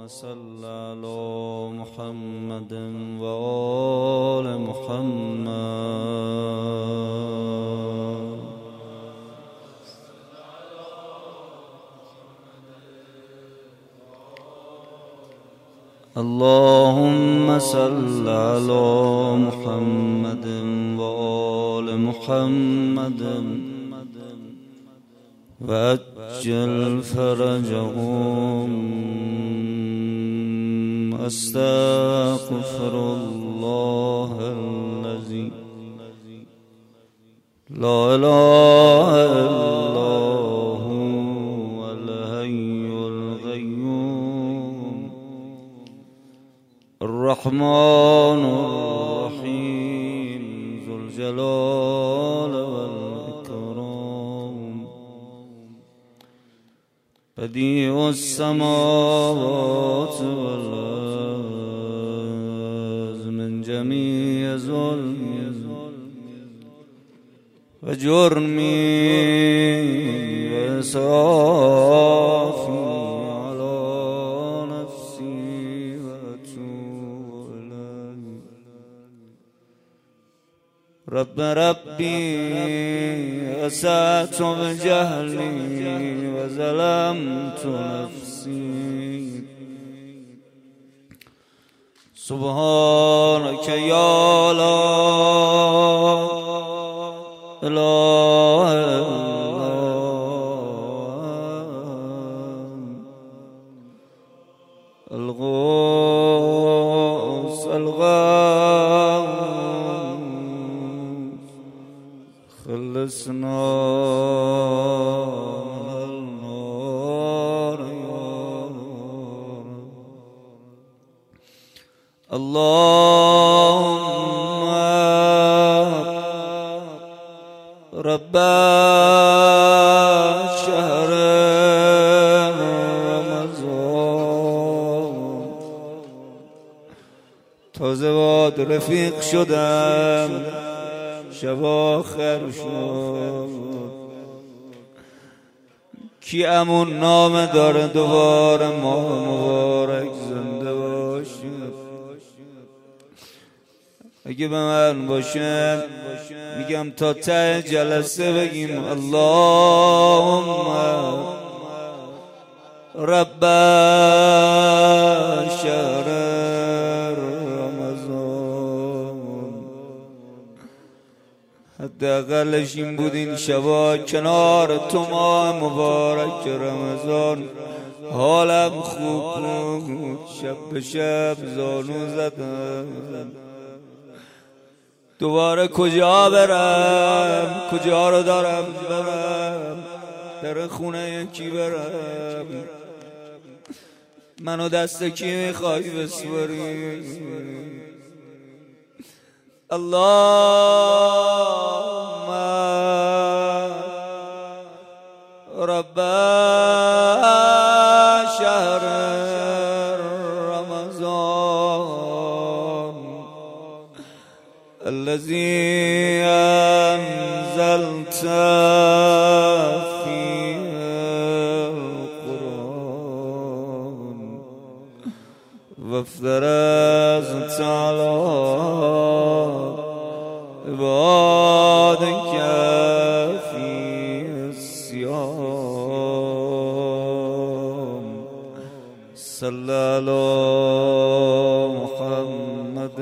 صل على محمد وآل محمد. اللهم صل على محمد وآل محمد وعجل فرجهم. استغفر الله الذي لا اله الا هو الحي القيوم الرحمن الرحيم ذو الجلال والإكرام بديع السماوات والأرض من جميع ظلم وجرمي وإسرافي على نفسي وأتوب إليك. ربي أسأت بجهلي وظلمت نفسي. سبحانك يا لا إله إلا الغوث الغوث خلصنا من النار يا رب. اللهم رب شهر رمضان تازه باد رفیق شدم شب آخر شد. کی امون نام داره دوباره ماه مبارک زنده باشد. اگه به من باشه میگم تا ته جلسه بگیم اللهم رب شهر رمضان. حداقلش این بود این شبا کنار تو ماه مبارک رمضان حالم خوب بود. شب به شب زانو زدم دوباره کجا برم، کجا رو دارم برم، در خونه یکی برم. منو دست کی میخوای بسپاری؟ اللهم رب شهر رمضان الذي أنزلت فيه القرآن وافترضت على عبادك فيه الصيام. صلى على محمد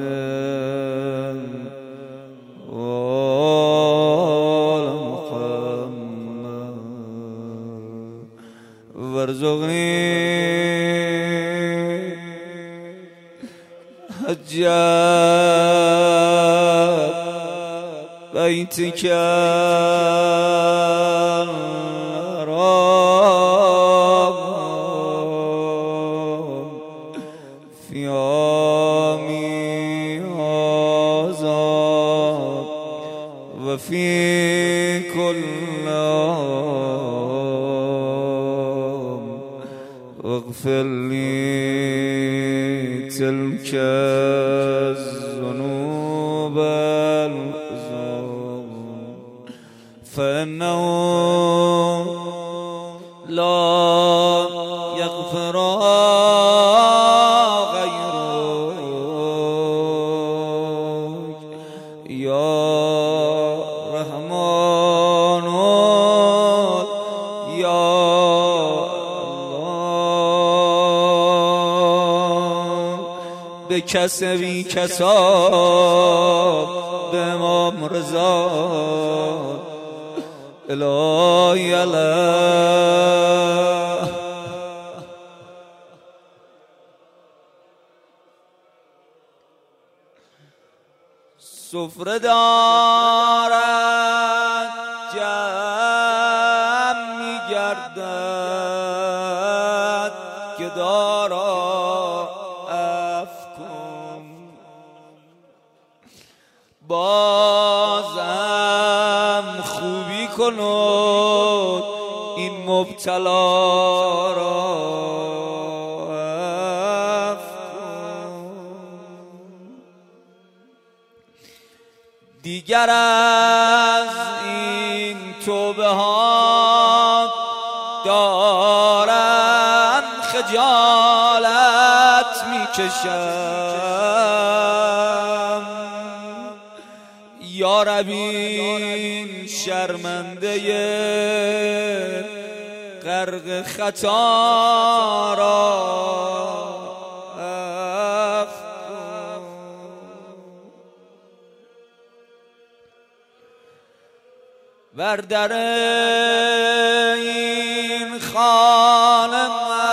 وارزقني حج بيتك الحرام في عامي هذا وفي كل عام واغفر لي تلك الذنوب العظام فإنه لا يغفرها به کس بی کسا به امام رضا الهی الله سفره دارد جمع می‌گردد که دارا افکن بازم خوبی کنود این مبتلا را دیگر از این توبه ها دارم خجالت میکشم یا رب این شرمنده غرق خطا را بر در این خانه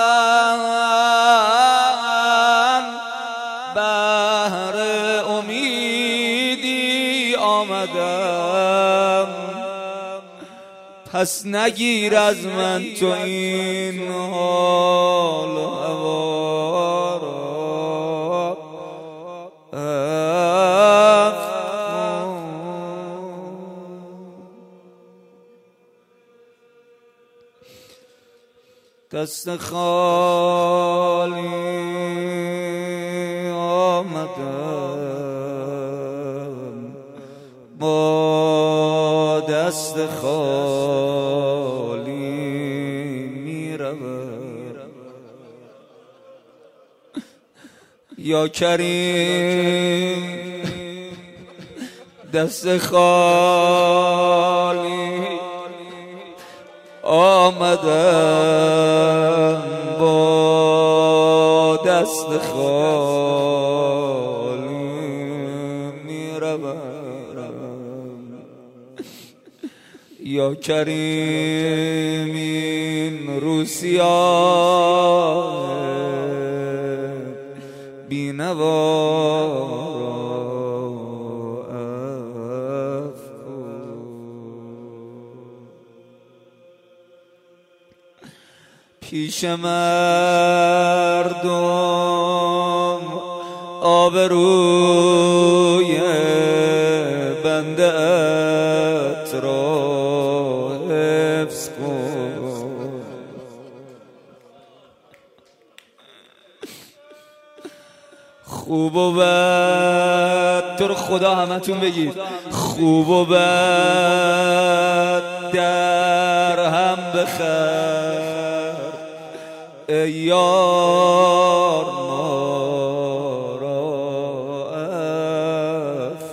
من بهر امیدی آمدم پس نگیر از من تو این حال و هوا را دست خالی آمدم با دست خالی میروم یا کریم دست خالی آمدم با دست خالی میروم یا کریم این روسیاه بینوا پیش مردم آبروی بنده ات را حفظ کن خوب و بد تو رو خدا همتون بگید خوب و بد در هم بخر ای یار ما را عفو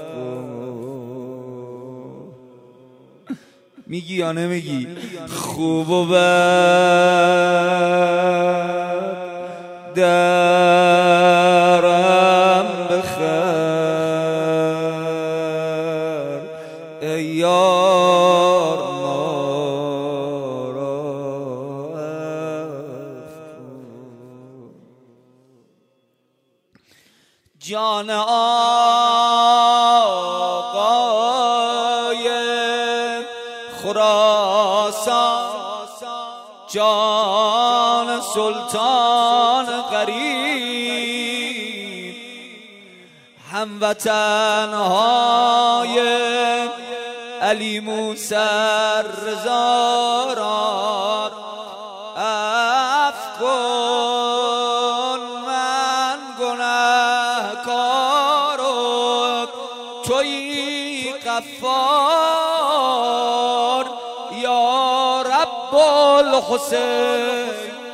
کن میگی یا نمیگی خوب و بد درم بخر ای یار ما را جان آقای خراسان جان سلطان غریب هموطنهای علی موسی رضا را عفو کن من گنهکار و تویی غفار یا رب الحسین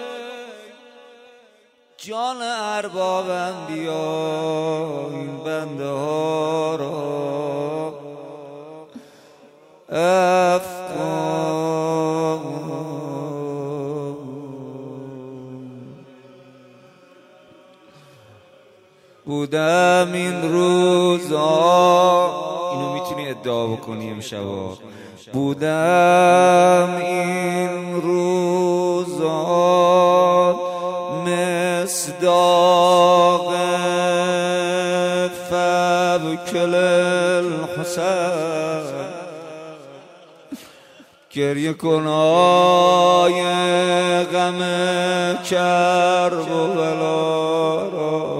جان ارباب انبیا این بنده ها را عفو کن بودم این روزا، اینو میتونی ادعا بکنی امشبا، بودم این روزا مصداق فبکل الحسین، گریه کنای غم کربلا را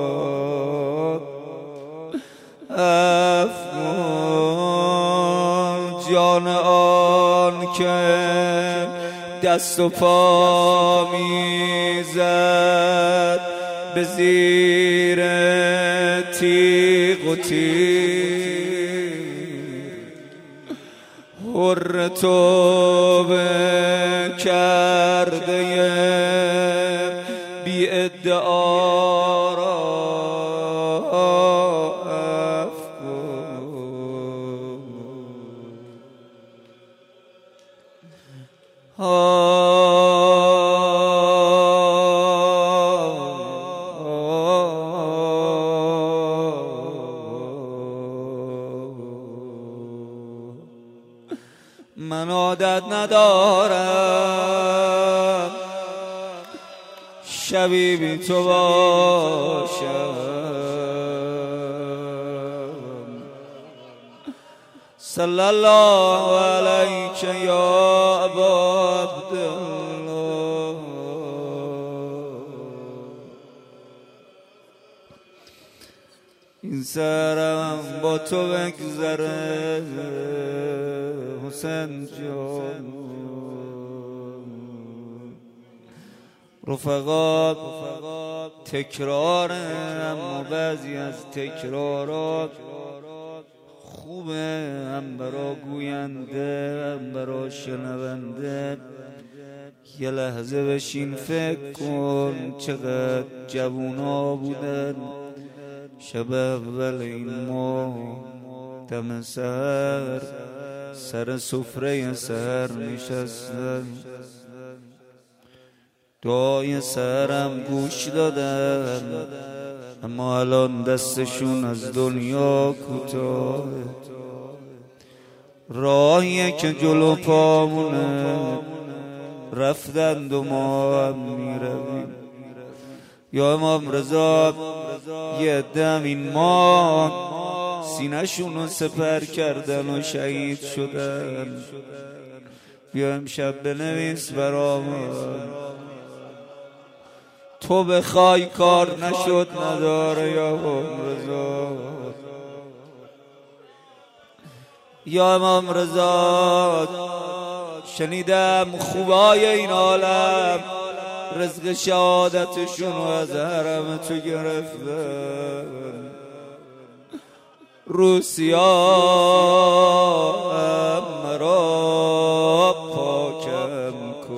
افغان، جان آن که دست و پا میزد به زیر تیغ و تیر، حر توبه کرده بی ادعا را من عادت ندارم شبی بی تو باشم، صلی الله علیک یا ابا عبدالله. این سرم با تو بگذره حسین جان، رفقا تکرار، اما بعضی از تکرارات خوبه، هم برا گوینده هم برا شنونده. یه لحظه بشین فکر کن چقدر جوونا بودن شب اول این ماه، دم سحر سر سفره سحر نشستن، دعای سحرم گوش دادن، اما الان دستشون از دنیا کوتاه، راهیه که جلو پامونه رفتند و ما هم میرویم. یا امام رضا یه دم این ما سینه‌شون رو سپر کردن و شهید شدن، بیا امشب بنویس برامون، تو بخوای کار نشد نداره یا امام رضا. یا امام رضا شنیدم خوبای این عالم رزق شهادتشون رو از حرم تو گرفتن، روسیا مرا پاکم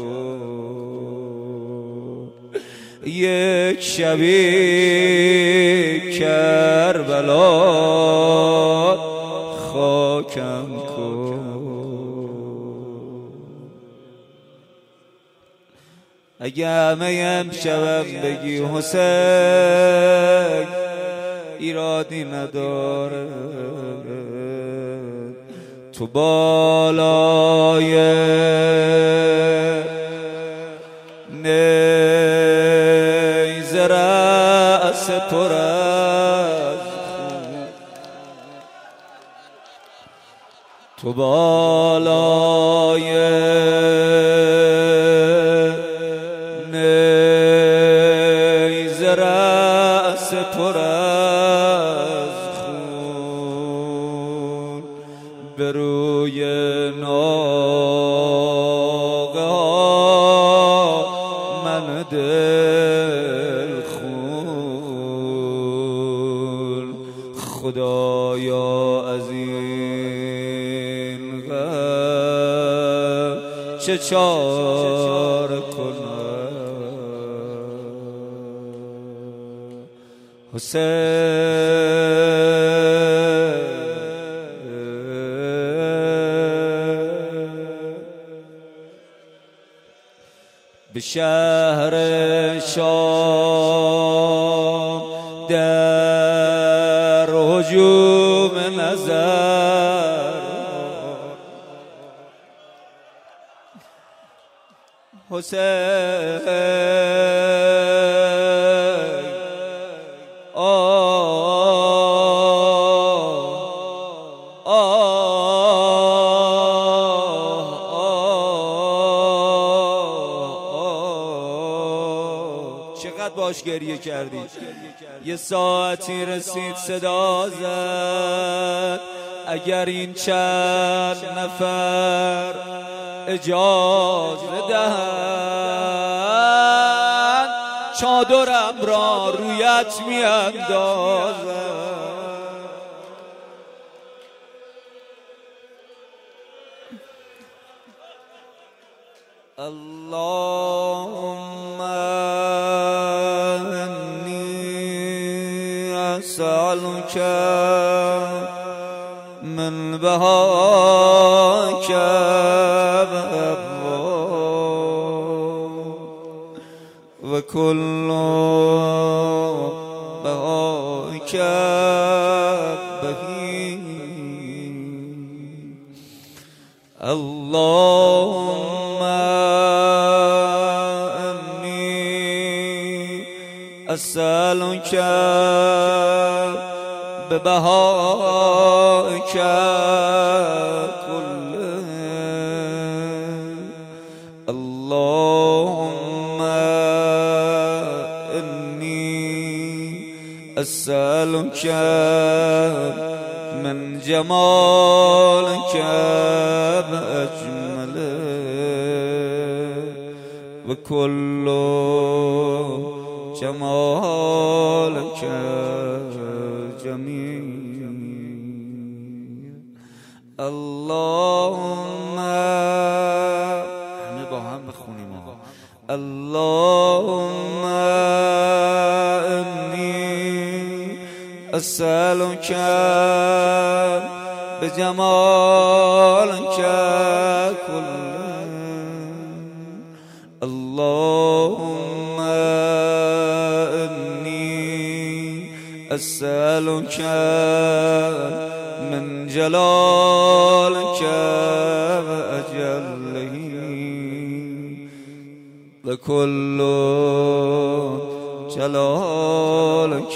کن، یک شبی کربلا خاکم کن. اگه همه امشبم بگی حسین ایرادی نداره، تو بالای نیزه رأس پر از خون، تو بالای نیزه رأس پر از خون، به روی ناقه ها من دل خون، خدایا از این غم چه چاره کنم. حسین به شهر شام چقدر باش گریه کردی. یه ساعتی رسید صدا زد اگر این چند نفر اجازه دهند چادرم را رویت میاندازم. اللهم انی اسألک من بهاک و کل بهاک بهی. اللهم انی اسألک ببهاک كله. اللهم إني أسألك من جمالك بأجمله وكل جمالك جميل. اللهم همه با هم بخونیم آقا. اللهم انی اسألک بجمالک كله. اللهم انی اسألک من جلالك وأجله وكل جلالك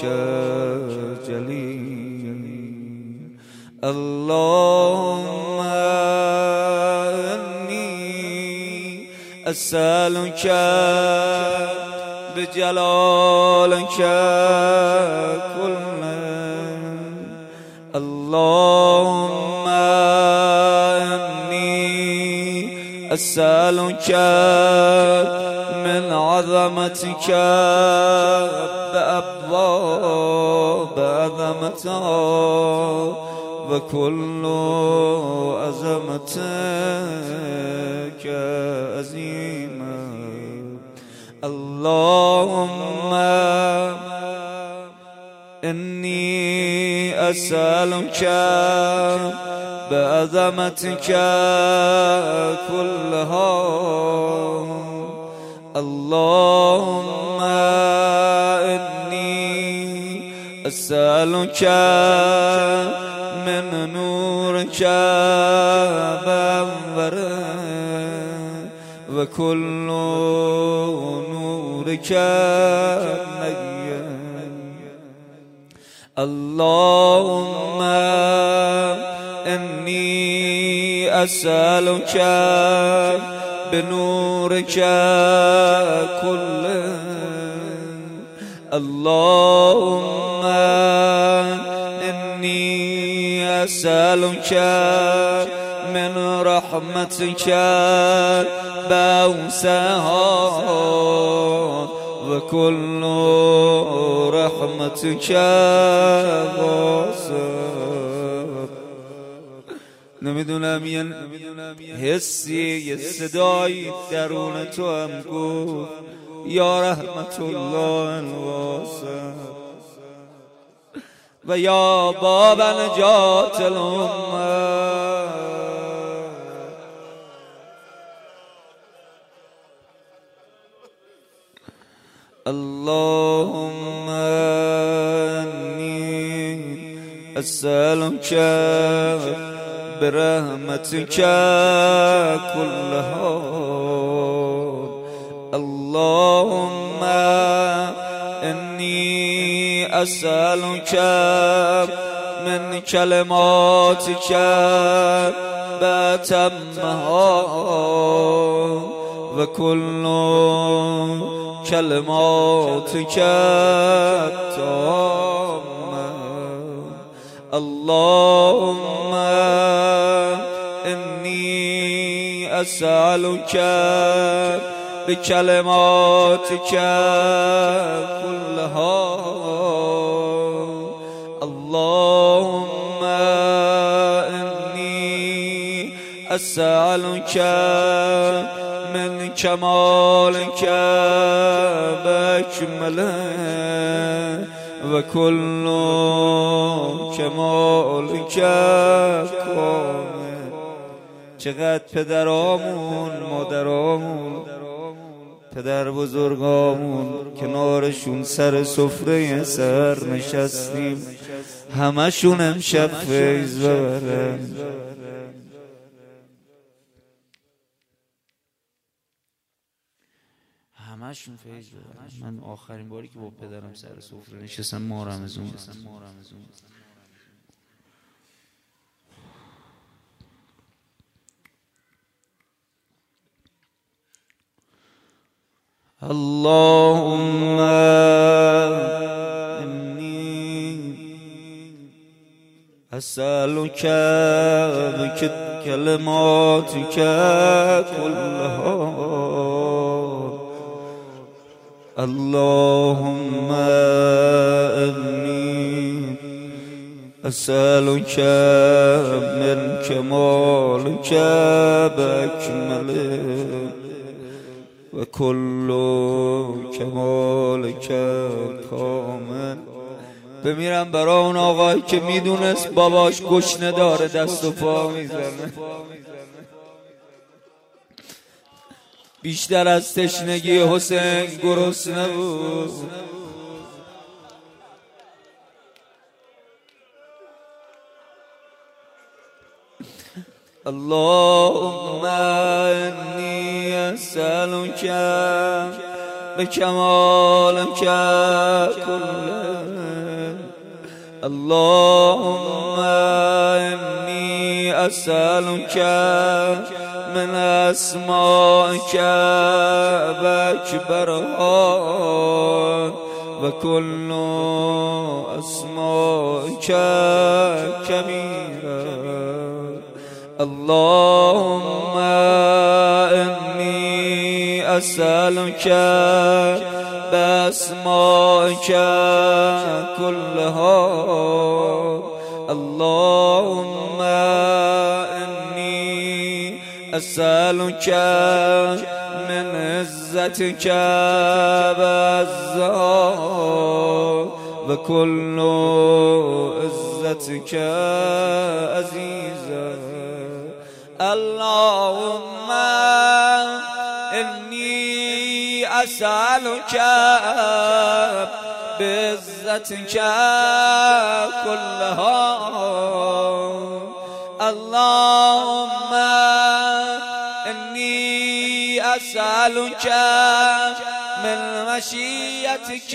جليل. اللهم إني أسألك بجلالك كله. اللهم إني أسألك من عظمتك بأبواب عظمتك وكل عظمتك عظيمة. اللهم إني أسألك بعظمتك كلها. اللهم إني أسألك من نورك بأنوره وكل نورك نير. اللهم إني أسألك بنورك كله. اللهم إني أسألك من رحمتك بأوسعها وكل رحمتك واسع. نمیدونم یه حسی یه صدایی درون تو هم گفت یا رحمت الله الواسع و یا باب نجات الامه. اللهم إني أسألك برحمتك كلها اللهم إني أسألك من كلماتك بأتمها وكل كلماتك التامة. اللهم إني أسألك بكلماتك كلها. اللهم إني أسألك من كمالك بأكمله وكل كمالك کامل. چقدر پدرامون مادرامون پدر بزرگامون کنارشون سر سفره سر نشستیم، همشون امشب فیض ببرن. همشون فیض ببرن. من آخرین باری که با پدرم سر سفره نشستم ماه رمضان. اللهم إني أسألك بكلماتك كلها. اللهم إني أسألك من كمالك بأكمله وكل كمالك کامل. بمیرم برای اون آقایی که میدونست باباش گشنه داره دست و پا میزنه، بیشتر از تشنگی حسین گرسنه بود. اللهم إني أسألك بكمالك كله. اللهم إني أسألك من أسمائك بأكبرها وكل أسمائك كبيرا. اللهم إني أسألك بأسمائك كلها. اللهم إني أسألك من عزتك بعزها وكل عزتك عزيزا. اللهم إني أسألك بعزتك كلها. اللهم إني أسألك من مشيئتك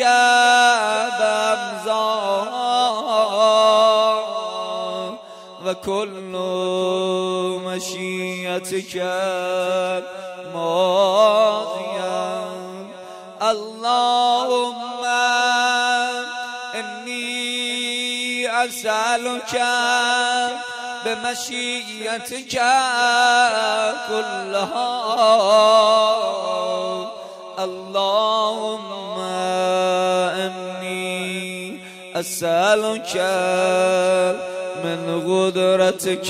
بأمزار وكل مشيئتك ماضيا. اللهم إني أسألك بمشيئتك كلها. اللهم إني أسألك من قدرتك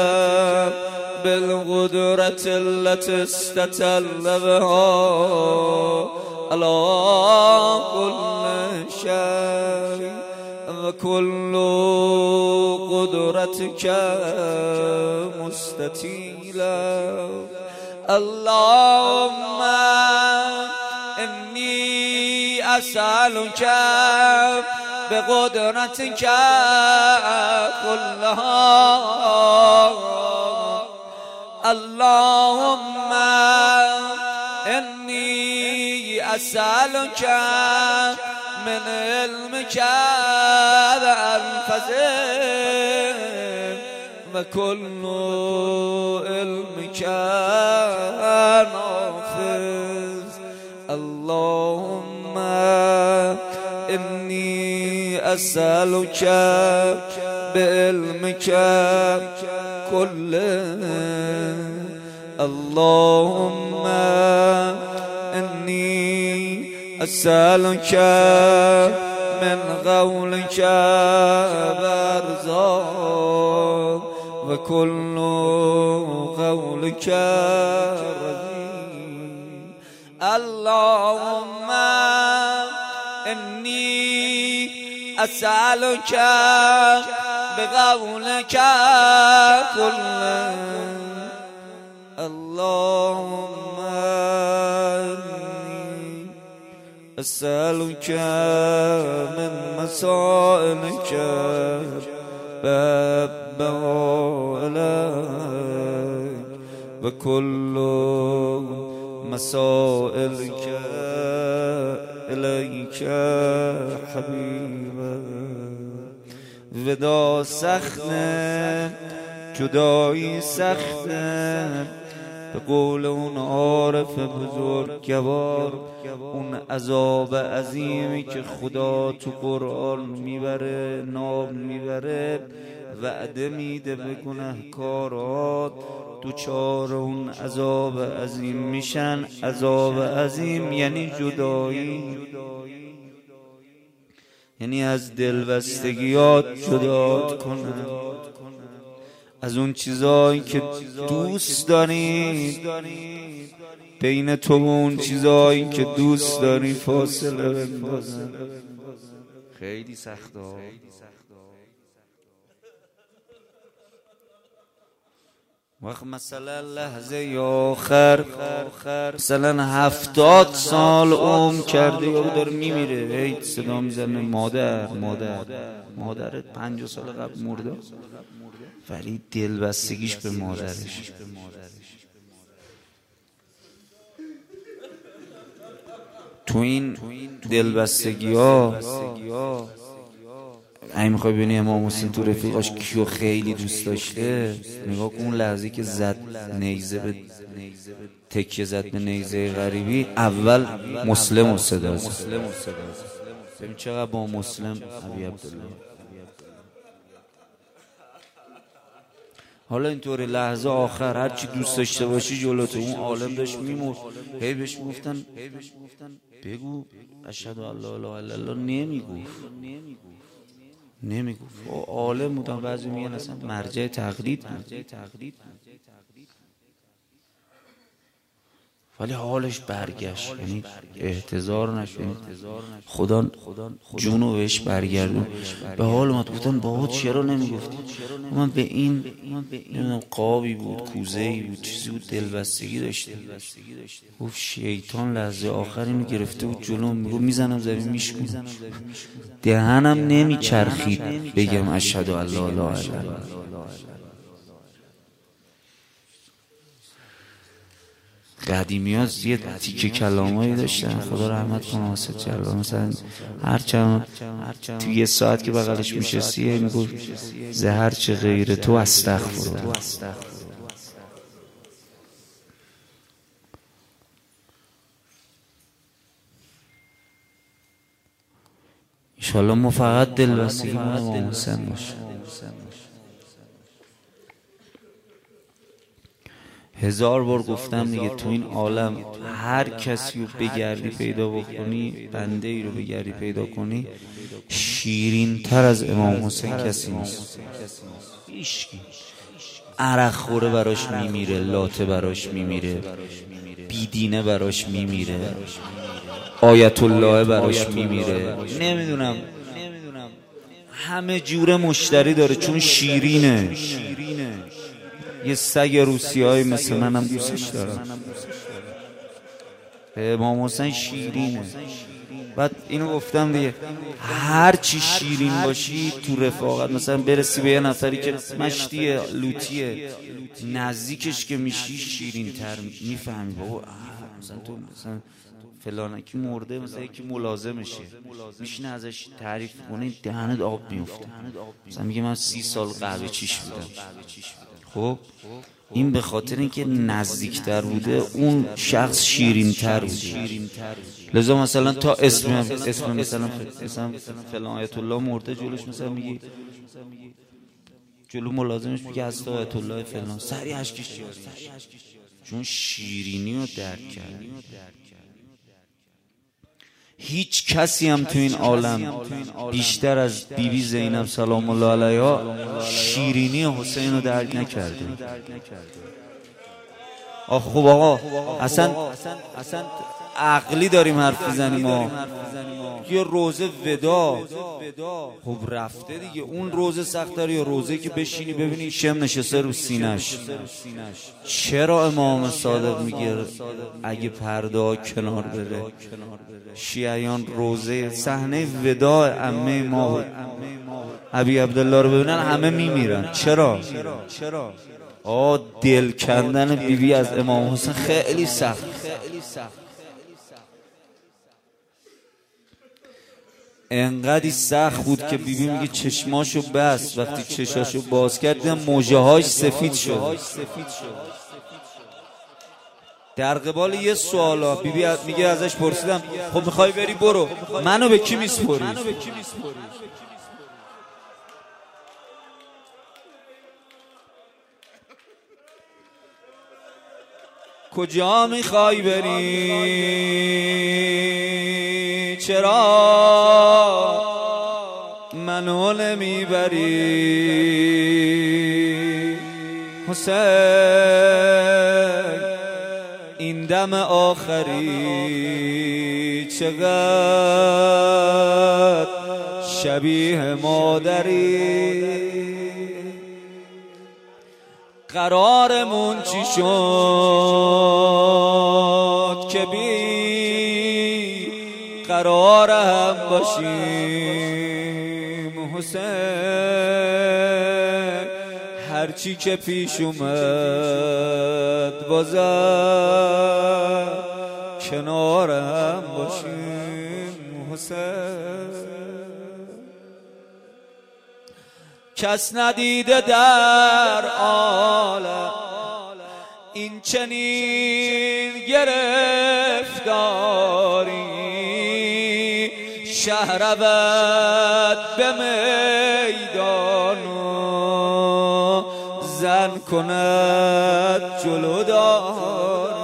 بالقدرة التي استتل بها على كل شيء وكل قدرتك مستطيلا. اللهم إني أسألك بقدرتك كلها. اللهم إني اسألك من علمك بأنفذ وكل علمك نافذ اللهم إني أسألك بعلمك كله اللهم إني أسألك من قولك برزاق وكل قولك رزيق اللهم إني أسألك بقولك كله اللهم إني أسألك من مسائلك باب إليك وكل مسائلك إليك حبيبا ودا سخته جدایی سخته به قول اون عارف بزرگوار اون عذاب عظیمی که خدا تو قرآن میبره نام میبره وعده میده به گناهکارات دوچار اون عذاب عظیم میشن. عذاب عظیم یعنی جدایی، یعنی از دلبستگیات جدات کنن، از اون چیزایی که دوست داری بین تو و اون چیزایی که دوست داری فاصله بندازن. خیلی سخته. وقت مثلا لحظه آخر مثلا 70 سال عمر کرده یارو داره میمیره، هی صدا میزنه مادرت 50 سال قبل مرده، ولی دلبستگیش به مادرش. تو این دلبستگی ها اگه میخوای ببینی امام حسین تو رفیقاش کیو خیلی دوست داشته، نگاه کن اون لحظه که زد نیزه به تکیه زد به نیزه غریبی، اول مسلم رو صدا زد. ببین چقدر با مسلم ابی عبدالله. حالا اینطوری لحظه آخر هر چی دوست داشته باشی جلوت، اون عالم داشت میمرد، هی بهش میگفتن بگو اشهد ان لا اله الا الله، نمیگفت. عالم بودن، بعضی میگن اصلا مرجع تقلید، ولی حالش برگشت، یعنی احتضار نشد، خدا جونو بهش برگردون به حال اومد. گفتن بابا چرا نمیگفتی؟ من به این قابی بود، کوزه‌ای بود، چیزی بود، دلبستگی داشته. گفت شیطان لحظه آخر اینو گرفته بود جلوم، میگفت میزنم زمین میشکنم، دهنم نمیچرخید بگم اشهد ان لا اله الا الله. قدیمی ها یه تیکه کلامایی داشتن، خدا رحمت کنه واسه جلال، مثلا هرچند تو یه ساعت که بغلش میشستی میگفت زهر چه غیر تو استغفرالله. انشالله ما فقط دلبستگی مون امام حسین باشه. 1000 بار گفتم دیگه، تو این عالم هر کسی رو بگردی پیدا بکنی، بنده ای رو بگردی پیدا کنی، شیرین تر از امام حسین کسی نیست. هیچکی. عرق خوره براش میمیره، لاته براش میمیره، بیدینه براش میمیره، آیت الله براش میمیره، نمیدونم همه جوره مشتری داره چون شیرینه. یه سگ روسیایی مثل منم دوستش دارم. امام حسین شیرینه. بعد اینو گفتم دیگه، هر چی شیرین باشی تو رفاقت، مثلا برسی به یه نفری که مشتیه لوتیه، نزدیکش که میشی شیرین تر میفهمی بابا مثلا تو مثلا فلانکی مرده، مثلا یکی ملازمشه میشینه ازش تعریف کنه دهنت آب میفته، مثلا میگه من 30 سال قهوه چیش بودم. خب این به خاطر اینکه نزدیکتر بوده، اون شخص شیرین‌تر بوده. لذا مثلا تا اسم مثلا فلان آیت الله مرده، جلوش مثلا میگی، جلو ملازمش میگه از آیت الله فلان، سریع اشکش جاری، چون شیرینی رو درک کرد. هیچ کسی هم تو این عالم بیشتر از بیبی زینب سلام الله علیها شیرینی حسین رو درک نکرده. خب آقا اصلا عقلی داریم حرف میزنیم. ما یه روزه ودا خب رفته دیگه، اون روزه سخت‌تره یا روزه که بشینی ببینی شم نشسته رو سینش. چرا امام صادق میگه اگه پرده کنار بره، شیعیان روزه صحنه ودا عمه ما ابی عبدالله رو ببینن همه میمیرن؟ چرا؟ دل کندن بیبی از امام حسین خیلی سخت. انقدی سخت بود که بیبی میگه چشماشو بست، وقتی چشاشو باز کرد موجه هاش سفید شد. در قبال یه سوالا بیبی میگه ازش پرسیدم خب میخوای بری برو، منو به کی میسپری؟ کجا میخوای بری؟ چرا منو نمیبری؟ حسین این دم آخری چقدر شبیه مادری. قرارمون چی شد که بی قرار هم باشیم؟ حسین هرچی که پیش اومد بازم کنار هم باشیم. حسین کس ندیده در عالم این چنین گرفتاری، شهرود به میدان و زن کند جلو داری.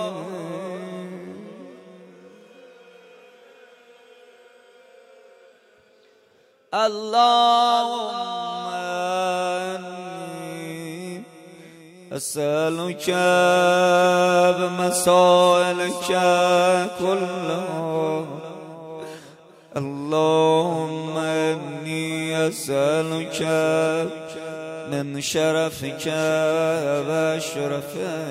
اللهم أسألك بمسائلك كلها، اللهم إني أسألك من شرفك وشرفه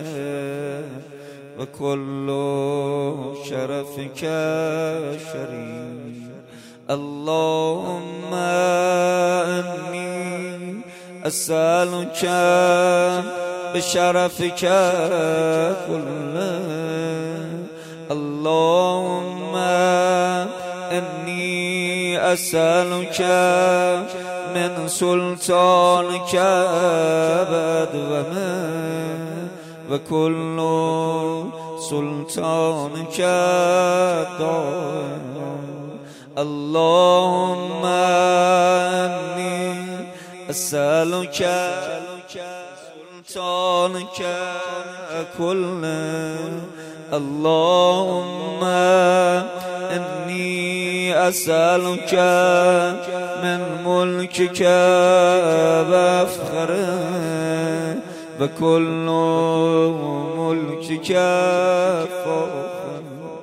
وكل شرفك شريف. اللهم إني أسألك بشرفك كله، اللهم إني أسألك من سلطانك بدومه وكل سلطانك دائم. اللهم إني أسألك سلطانك كله، اللهم إني أسألك من ملكك وفخره وكل ملكك فخر.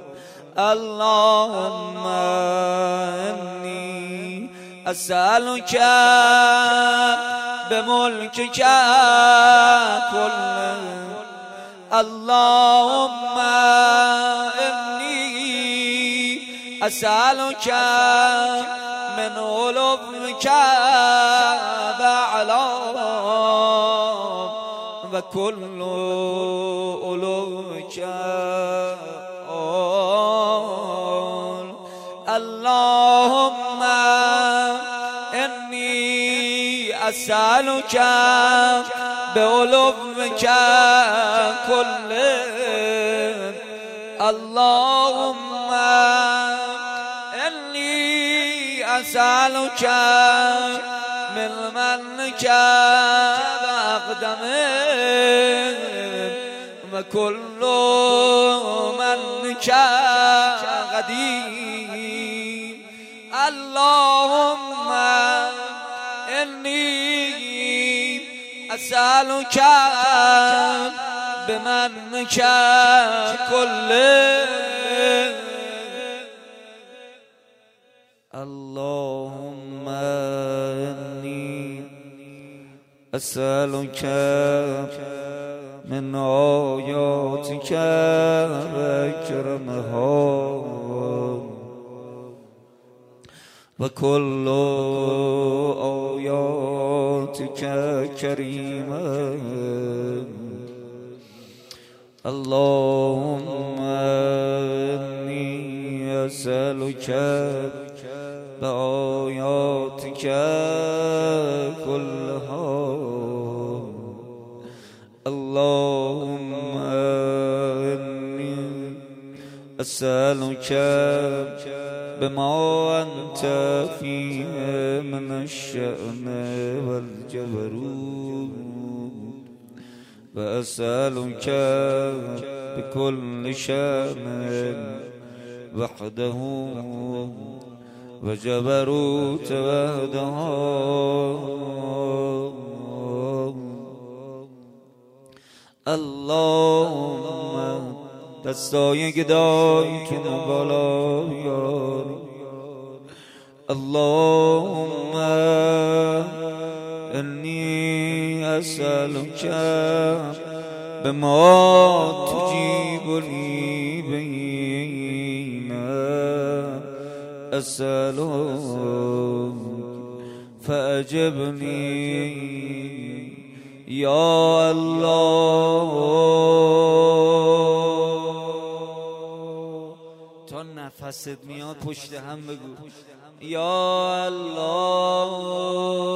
اللهم إني أسألك بملكك كله، اللهم إني أسألك من علوك وعلام وكل علوك أسألك بعلوك كل اللهم إني أسألك من منك بأقدمه وكل منك قديم اللهم إني أسألك بمنك كل اللهم إني أسألك من آياتك وكرمها وكل آياتك كريمة اللهم إني أسألك بآياتك كلها اللهم إني أسألك بما أنت فيه من الشأن والجبروت وأسألك بكل شأن وحده وجبروت وحده اللهم دستای گدای تو بالا بیاری اللهم انی اسألک بما تجیب لی بین اسألک فأجبنی یا الله تا نفست میاد پشت هم بگو یا الله